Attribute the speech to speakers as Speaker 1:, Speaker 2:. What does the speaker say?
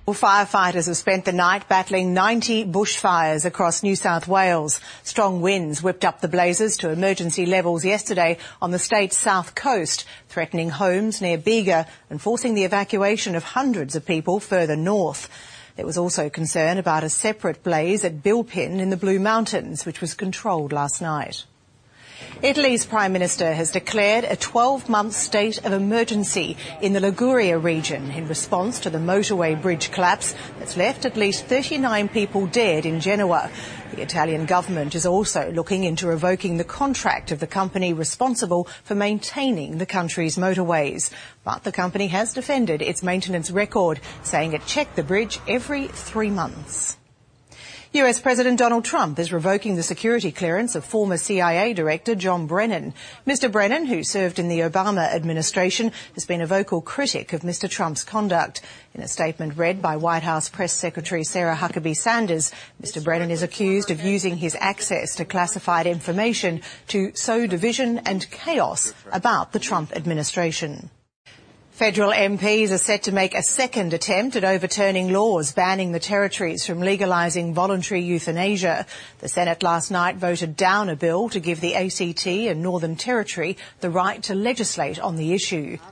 Speaker 1: Well, firefighters have spent the night battling 90 bushfires across New South Wales. Strong winds whipped up the blazes to emergency levels yesterday on the state's south coast, threatening homes near Bega and forcing the evacuation of hundreds of people further north. There was also concern about a separate blaze at Bilpin in the Blue Mountains, which was controlled last night. Italy's Prime Minister has declared a 12-month state of emergency in the Liguria region in response to the motorway bridge collapse that's left at least 39 people dead in Genoa. The Italian government is also looking into revoking the contract of the company responsible for maintaining the country's motorways. But the company has defended its maintenance record, saying it checked the bridge every 3 months. US President Donald Trump is revoking the security clearance of former CIA Director John Brennan. Mr. Brennan, who served in the Obama administration, has been a vocal critic of Mr. Trump's conduct. In a statement read by White House Press Secretary Sarah Huckabee Sanders, Mr. Brennan is accused of using his access to classified information to sow division and chaos about the Trump administration. Federal MPs are set to make a second attempt at overturning laws banning the territories from legalising voluntary euthanasia. The Senate last night voted down a bill to give the ACT and Northern Territory the right to legislate on the issue.